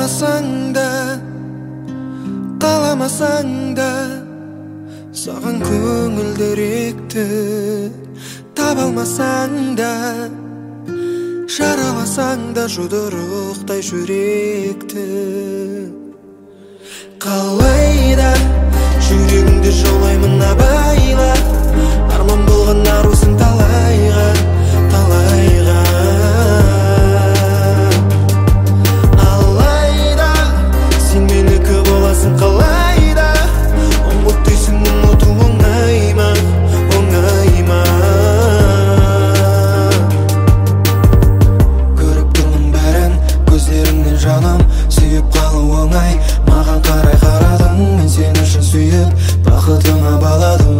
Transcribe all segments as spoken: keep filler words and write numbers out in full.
қаласаң да, қаламасаң да, саған көңілдіректі таба алмасаң да, жараласаң да жұдырықтай жүректі. Қалайда жүрегіңді жаулаймын абайла, арман болған арусың талайға, талайға. Алайда сен менікі боласың қалайда, ұмыт дейсің ұмыту оңай ма, оңай ма. Көріп тұрмын бәрін көздеріңнен жаным, сүйіп қалу оңай. Маған қарай қарадың, мен сен үшін сүйіп бақытыңа баладым.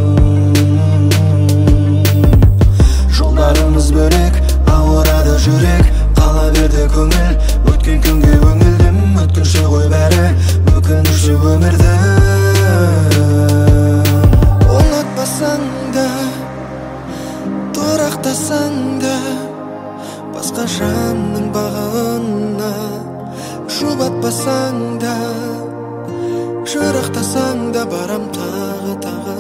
Жолдарымыз бөлек, ауырады жүрек, қала берді көңіл. Өткен күнге өңілдім, өткінші ғой бәрі, өкініші өмірді. Ұнатпасаң да, тұрақтасаң да, басқа жанның бағына жұбатпасаң да, жырақтасаң да, барам тағы тағы.